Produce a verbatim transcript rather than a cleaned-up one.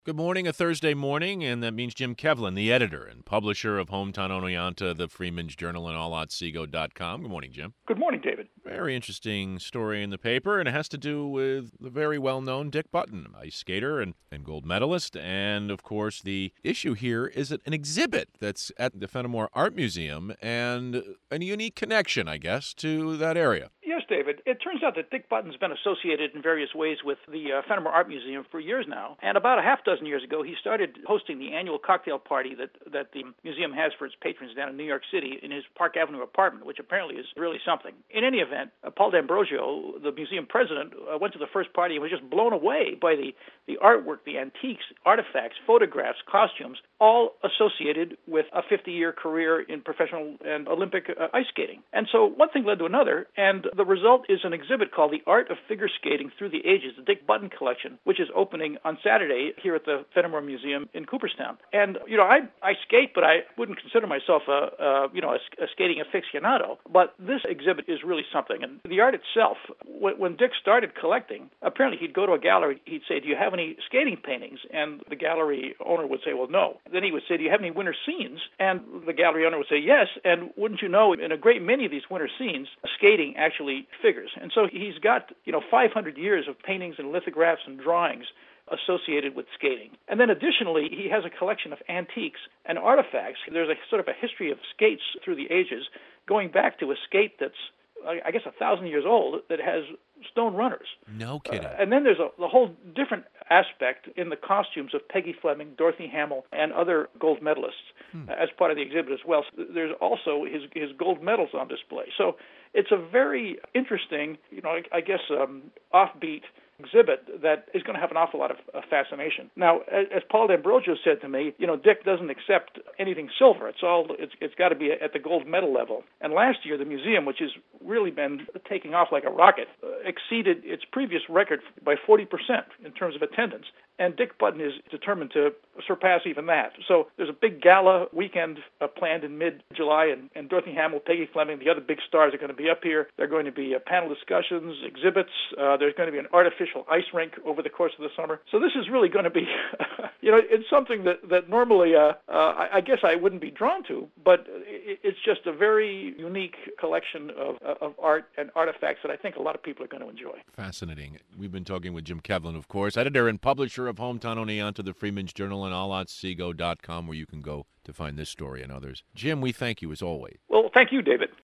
Good morning, a Thursday morning, and that means Jim Kevlin, the editor and publisher of Hometown Oneonta, the Freeman's Journal, and all out seago dot com. Good morning, Jim. Good morning, David. Very interesting story in the paper, and it has to do with the very well-known Dick Button, ice skater and, and gold medalist. And, of course, the issue here is an exhibit that's at the Fenimore Art Museum and a unique connection, I guess, to that area. Yes, David. It turns out that Dick Button's been associated in various ways with the uh, Fenimore Art Museum for years now. And about a half dozen years ago, he started hosting the annual cocktail party that, that the museum has for its patrons down in New York City in his Park Avenue apartment, which apparently is really something. In any event, uh, Paul D'Ambrosio, the museum president, uh, went to the first party and was just blown away by the, the artwork, the antiques, artifacts, photographs, costumes, all associated with a fifty-year career in professional and Olympic uh, ice skating. And so one thing led to another, and the result is an exhibit called The Art of Figure Skating Through the Ages, the Dick Button Collection, which is opening on Saturday here at the Fenimore Museum in Cooperstown. And, you know, I I skate, but I wouldn't consider myself a, a you know, a, a skating aficionado. But this exhibit is really something. And the art itself, when, when Dick started collecting, apparently he'd go to a gallery, he'd say, do you have any skating paintings? And the gallery owner would say, well, no. Then he would say, do you have any winter scenes? And the gallery owner would say, yes. And wouldn't you know, in a great many of these winter scenes, skating actually figures. And so he's got, you know, five hundred years of paintings and lithographs and drawings associated with skating. And then additionally, he has a collection of antiques and artifacts. There's a sort of a history of skates through the ages, going back to a skate that's, I guess, a thousand years old that has stone runners. No kidding. Uh, and then there's a, a whole different aspect in the costumes of Peggy Fleming, Dorothy Hamill, and other gold medalists hmm. uh, as part of the exhibit as well. So there's also his, his gold medals on display. So it's a very interesting, you know, I, I guess, um, offbeat exhibit that is going to have an awful lot of uh, fascination. Now, as, as Paul D'Ambrosio said to me, you know, Dick doesn't accept anything silver. It's all it's it's got to be at the gold medal level. And last year, the museum, which has really been taking off like a rocket, uh, exceeded its previous record by forty percent in terms of attendance. And Dick Button is determined to surpass even that. So there's a big gala weekend uh, planned in mid-July, and, and Dorothy Hamill, Peggy Fleming, the other big stars are going to be up here. There are going to be uh, panel discussions, exhibits. Uh, there's going to be an artificial ice rink over the course of the summer. So this is really going to be, you know, it's something that, that normally uh, uh, I, I guess I wouldn't be drawn to, but it, it's just a very unique collection of, of art and artifacts that I think a lot of people are going to enjoy. Fascinating. We've been talking with Jim Kevlin, of course, editor and publisher of Hometown Oneonta, the Freeman's Journal, and all out seago dot com, where you can go to find this story and others. Jim, we thank you as always. Well, thank you, David.